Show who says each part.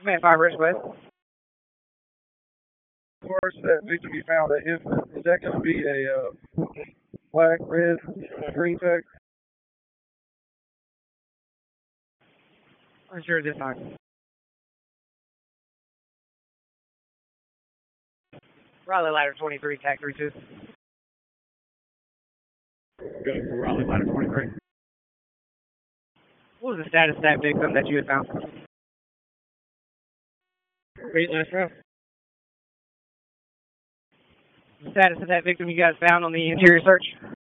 Speaker 1: Command 5 West. Of course, that victim you found, that infant, is that going to be a black, red, green tag? I'm sure this time. Raleigh Ladder 23, tag 32. Go for Raleigh Ladder 23. What was the status of that victim that you had found? Wait, last round. The status of that victim you guys found on the interior search?